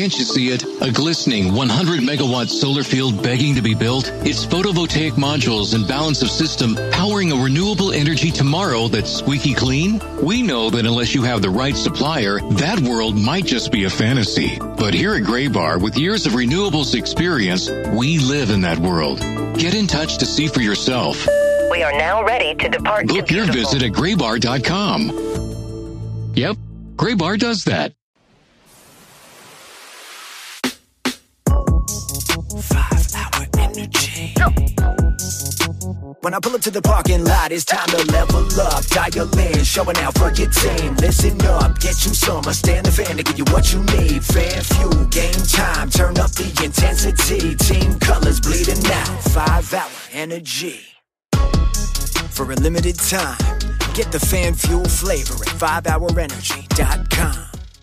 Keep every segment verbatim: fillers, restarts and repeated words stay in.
Can't you see it? A glistening one hundred megawatt solar field begging to be built? It's photovoltaic modules and balance of system powering a renewable energy tomorrow that's squeaky clean? We know that unless you have the right supplier, that world might just be a fantasy. But here at Graybar, with years of renewables experience, we live in that world. Get in touch to see for yourself. We are now ready to depart. Book your visit at graybar dot com. Yep, Graybar does that. Five hour energy. When I pull up to the parking lot, it's time to level up. Dial in, showing out for your team. Listen up, get you some. I stand the fan to give you what you need. Fan fuel, game time. Turn up the intensity. Team colors bleeding out. Five hour energy. For a limited time, get the fan fuel flavor at five hour energy dot com.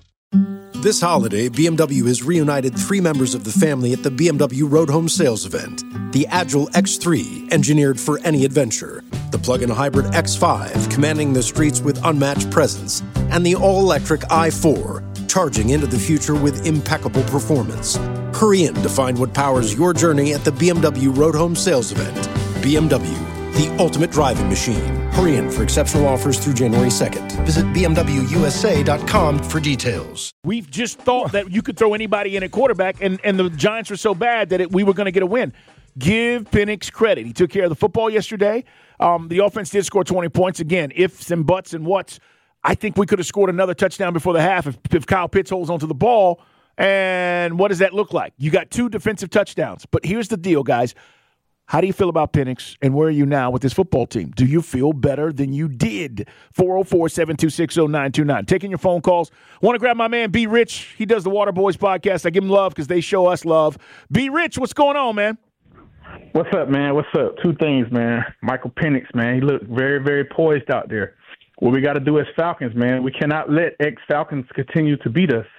This holiday, B M W has reunited three members of the family at the B M W Road Home Sales Event. The Agile X three, engineered for any adventure. The plug-in hybrid X five, commanding the streets with unmatched presence. And the all-electric i four, charging into the future with impeccable performance. Hurry in to find what powers your journey at the B M W Road Home Sales Event. B M W, the ultimate driving machine. Hurry in for exceptional offers through January second. Visit b m w u s a dot com for details. We've just thought that you could throw anybody in at quarterback, and, and the Giants were so bad that it, we were going to get a win. Give Penix credit. He took care of the football yesterday. Um, the offense did score twenty points. Again, ifs and buts and whats. I think we could have scored another touchdown before the half if, if Kyle Pitts holds onto the ball. And what does that look like? You got two defensive touchdowns. But here's the deal, guys. How do you feel about Penix, and where are you now with this football team? Do you feel better than you did? four oh four, seven two six, oh nine two nine. Taking your phone calls. Want to grab my man, B. Rich. He does the Water Boys podcast. I give him love because they show us love. B. Rich, what's going on, man? What's up, man? What's up? Two things, man. Michael Penix, man. He looked very, very poised out there. What we got to do as Falcons, man, we cannot let ex-Falcons continue to beat us.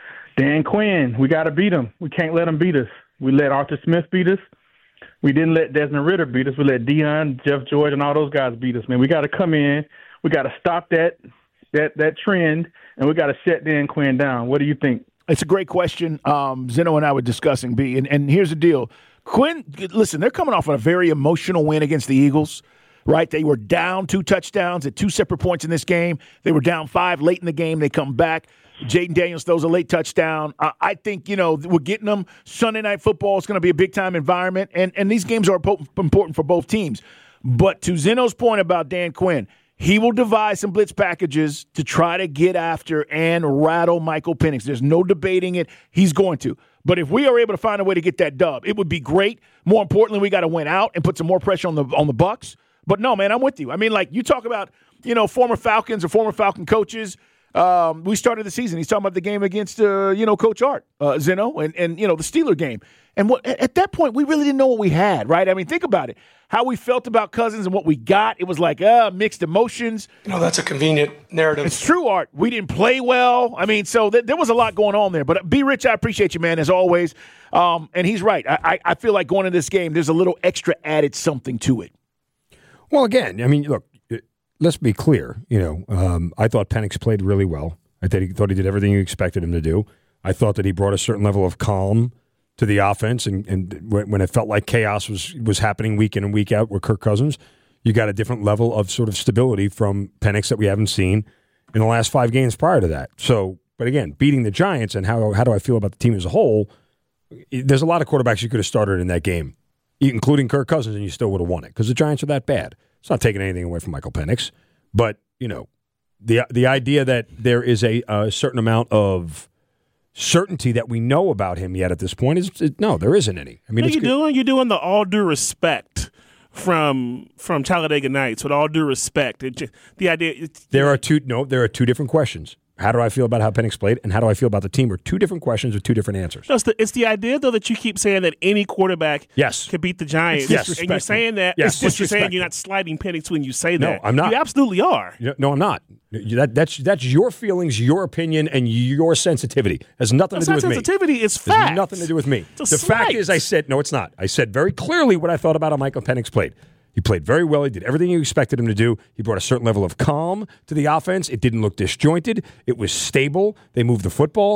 Dan Quinn, we got to beat him. We can't let him beat us. We let Arthur Smith beat us. We didn't let Desmond Ridder beat us. We let Deion, Jeff George, and all those guys beat us, man. We got to come in. We got to stop that that that trend, and we got to shut Dan Quinn down. What do you think? It's a great question. Um, Zeno and I were discussing, B, and, and here's the deal. Quinn, listen, they're coming off on a very emotional win against the Eagles, right? They were down two touchdowns at two separate points in this game. They were down five late in the game. They come back. Jaden Daniels throws a late touchdown. Uh, I think, you know, we're getting them. Sunday Night Football is going to be a big-time environment, and, and these games are important for both teams. But to Zeno's point about Dan Quinn, he will devise some blitz packages to try to get after and rattle Michael Penix. There's no debating it. He's going to. But if we are able to find a way to get that dub, it would be great. More importantly, we got to win out and put some more pressure on the on the Bucs. But no, man, I'm with you. I mean, like, you talk about, you know, former Falcons or former Falcon coaches. Um, we started the season. He's talking about the game against, uh, you know, Coach Art, uh, Zeno, and, and, you know, the Steeler game. And what at that point, we really didn't know what we had, right? I mean, think about it. How we felt about Cousins and what we got. It was like, uh, mixed emotions. You know, that's a convenient narrative. It's true, Art. We didn't play well. I mean, so th- there was a lot going on there. But B. Rich, I appreciate you, man, as always. Um, and he's right. I, I, I feel like going into this game, there's a little extra added something to it. Well, again, I mean, look, let's be clear. You know, um, I thought Penix played really well. I thought he, thought he did everything you expected him to do. I thought that he brought a certain level of calm to the offense, and, and when it felt like chaos was was happening week in and week out with Kirk Cousins, you got a different level of sort of stability from Penix that we haven't seen in the last five games prior to that. So, but again, beating the Giants and how how do I feel about the team as a whole, there's a lot of quarterbacks you could have started in that game, including Kirk Cousins, and you still would have won it because the Giants are that bad. It's not taking anything away from Michael Penix, but, you know, the the idea that there is a, a certain amount of certainty that we know about him yet at this point is it, no, there isn't any. I mean, what it's are you doing? You're doing the all due respect from from Talladega Nights. With all due respect, it just, the idea. It's, there are two. No, there are two different questions. How do I feel about how Penix played, and how do I feel about the team are two different questions with two different answers. No, it's, the, it's the idea, though, that you keep saying that any quarterback yes. can beat the Giants. Yes. And you're saying that. Yes. What you're saying, you're not slighting Penix when you say no, that. I'm not. You absolutely are. No, I'm not. That, that's that's your feelings, your opinion, and your sensitivity. It has nothing that's to do with sensitivity, me. It's fact. It has nothing to do with me. It's the slight. fact is, I said, no, it's not. I said very clearly what I thought about how Michael Penix played. He played very well. He did everything you expected him to do. He brought a certain level of calm to the offense. It didn't look disjointed. It was stable. They moved the football.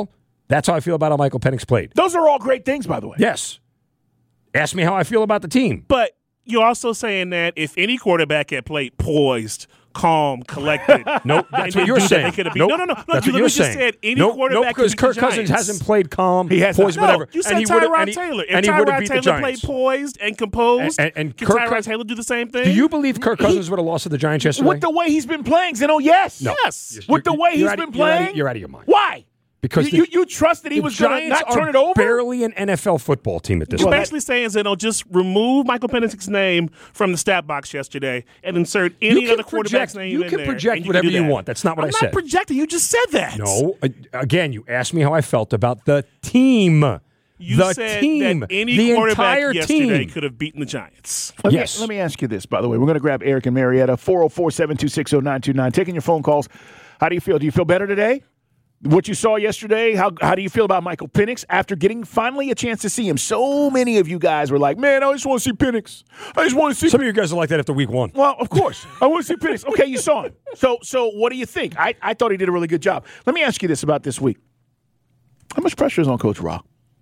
That's how I feel about how Michael Penix played. Those are all great things, by the way. Yes. Ask me how I feel about the team. But you're also saying that if any quarterback had played poised, calm, collected. Nope, that's what you're saying. Nope, no, no, no. That's you what you're just saying. said any nope, quarterback nope, because Kirk Cousins hasn't played calm, he has poised, no, whatever. You said and he Tyrod and he, Taylor. If and he would have Tyrod beat Taylor the Giants. played poised and composed, and, and, and can Kirk, Tyrod Taylor do the same thing? Do you believe Kirk Cousins would have lost to the Giants yesterday? With the way he's been playing, Zeno, yes. No. Yes. With the way you're he's out, been you're out, playing. you're out of your mind. Why? Because you, the, you, you trust that he was going to not turn it over? Barely an N F L football team at this You're point. basically saying, Zeno, just remove Michael Penix's name from the stat box yesterday and insert any other quarterback's project, name you in can there. project you whatever can do you that. want. That's not what I'm I said. I'm not projecting. You just said that. No. Again, you asked me how I felt about the team. You the said team. that any the quarterback entire yesterday team. could have beaten the Giants. Let me, yes. let me ask you this, by the way. We're going to grab Eric and Marietta, four oh four, seven two six, oh nine two nine. Taking your phone calls. How do you feel? Do you feel better today? What you saw yesterday, how how do you feel about Michael Penix after getting finally a chance to see him? So many of you guys were like, man, I just want to see Penix. I just want to see Some of you guys are like that after week one. Well, of course. I want to see Penix. Okay, you saw him. So so what do you think? I, I thought he did a really good job. Let me ask you this about this week. How much pressure is on Coach Ra?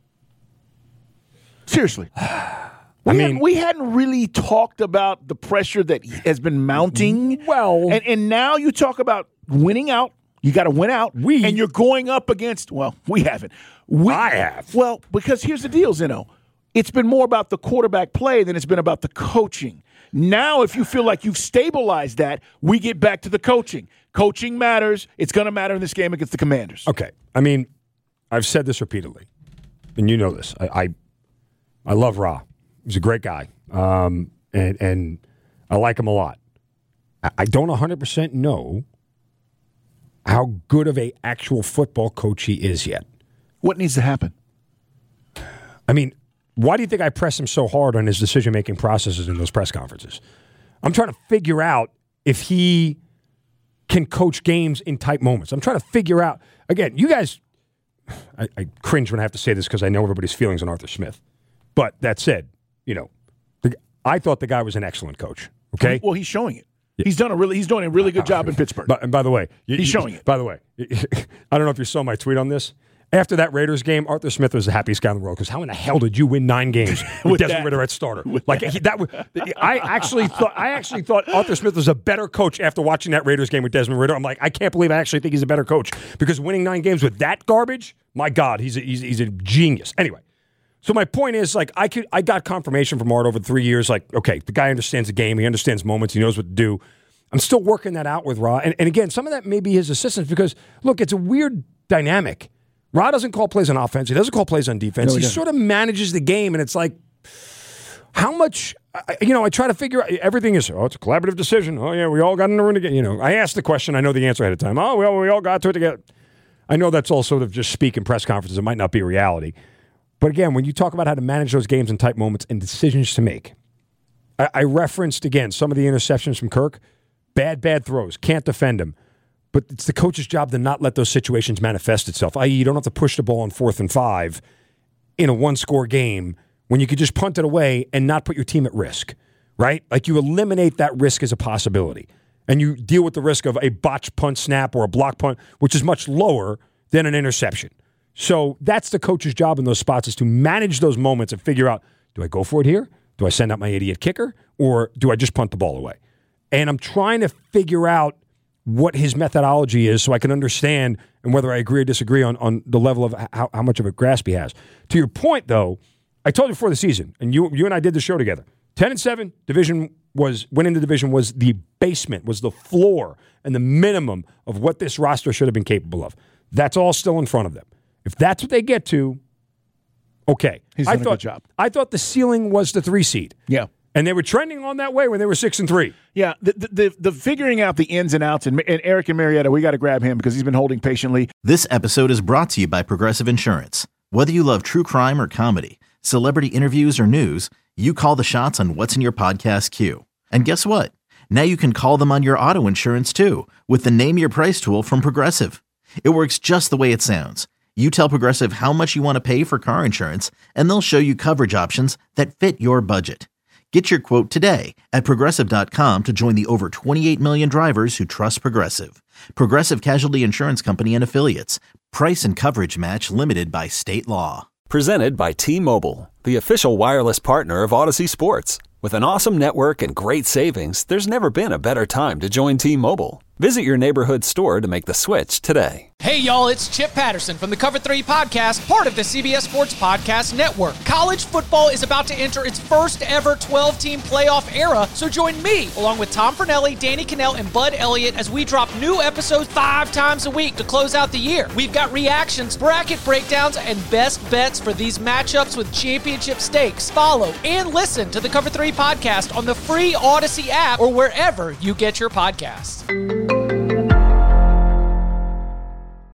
Seriously. We I mean, hadn't, we hadn't really talked about the pressure that has been mounting. Well. And, and now you talk about winning out. You got to win out. We, and you're going up against, well, we haven't. We, I have. Well, because here's the deal, Zeno. It's been more about the quarterback play than it's been about the coaching. Now, if you feel like you've stabilized that, we get back to the coaching. Coaching matters. It's going to matter in this game against the Commanders. Okay. I mean, I've said this repeatedly, and you know this. I I, I love Ra. He's a great guy, um, and, and I like him a lot. I, I don't one hundred percent know how good of a actual football coach he is yet. What needs to happen? I mean, why do you think I press him so hard on his decision-making processes in those press conferences? I'm trying to figure out if he can coach games in tight moments. I'm trying to figure out, again, you guys, I, I cringe when I have to say this because I know everybody's feelings on Arthur Smith. But that said, you know, the, I thought the guy was an excellent coach, okay? Well, he's showing it. He's done a really he's doing a really good job in Pittsburgh. But, and by the way, you, he's you, showing it. By the way, I don't know if you saw my tweet on this. After that Raiders game, Arthur Smith was the happiest guy in the world because how in the hell did you win nine games with, with Desmond that. Ritter at starter? With like he, that, I actually thought I actually thought Arthur Smith was a better coach after watching that Raiders game with Desmond Ritter. I'm like, I can't believe I actually think he's a better coach because winning nine games with that garbage, my God, he's a, he's, he's a genius. Anyway. So my point is, like, I could, I got confirmation from Art over three years. Like, okay, the guy understands the game. He understands moments. He knows what to do. I'm still working that out with Ra. And, and again, some of that may be his assistants because, look, it's a weird dynamic. Ra doesn't call plays on offense. He doesn't call plays on defense. No, he, he sort of manages the game, and it's like, how much, you know, I try to figure out, everything is, oh, it's a collaborative decision. Oh, yeah, we all got in the room together. You know, I asked the question. I know the answer ahead of time. Oh, well, we all got to it together. I know that's all sort of just speak in press conferences. It might not be reality. But again, when you talk about how to manage those games in tight moments and decisions to make, I, I referenced, again, some of the interceptions from Kirk. Bad, bad throws. Can't defend him. But it's the coach's job to not let those situations manifest itself, that is you don't have to push the ball on fourth and five in a one-score game when you could just punt it away and not put your team at risk, right? Like you eliminate that risk as a possibility. And you deal with the risk of a botched punt snap or a block punt, which is much lower than an interception. So that's the coach's job in those spots is to manage those moments and figure out, do I go for it here? Do I send out my idiot kicker? Or do I just punt the ball away? And I'm trying to figure out what his methodology is so I can understand and whether I agree or disagree on, on the level of how, how much of a grasp he has. To your point, though, I told you before the season, and you you and I did the show together, ten and seven, division was, winning the division was the basement, was the floor and the minimum of what this roster should have been capable of. That's all still in front of them. If that's what they get to, okay. He's done I a thought, good job. I thought the ceiling was the three seed. Yeah. And they were trending on that way when they were six and three. Yeah, the the, the, the figuring out the ins and outs, and, and Eric and Marietta, we got to grab him because he's been holding patiently. This episode is brought to you by Progressive Insurance. Whether you love true crime or comedy, celebrity interviews or news, you call the shots on what's in your podcast queue. And guess what? Now you can call them on your auto insurance too with the Name Your Price tool from Progressive. It works just the way it sounds. You tell Progressive how much you want to pay for car insurance, and they'll show you coverage options that fit your budget. Get your quote today at Progressive dot com to join the over twenty-eight million drivers who trust Progressive. Progressive Casualty Insurance Company and Affiliates. Price and coverage match limited by state law. Presented by T-Mobile, the official wireless partner of Odyssey Sports. With an awesome network and great savings, there's never been a better time to join T-Mobile. Visit your neighborhood store to make the switch today. Hey, y'all, it's Chip Patterson from the Cover three Podcast, part of the C B S Sports Podcast Network. College football is about to enter its first ever twelve-team playoff era, so join me, along with Tom Fornelli, Danny Cannell, and Bud Elliott, as we drop new episodes five times a week to close out the year. We've got reactions, bracket breakdowns, and best bets for these matchups with championship stakes. Follow and listen to the Cover three Podcast on the free Odyssey app or wherever you get your podcasts.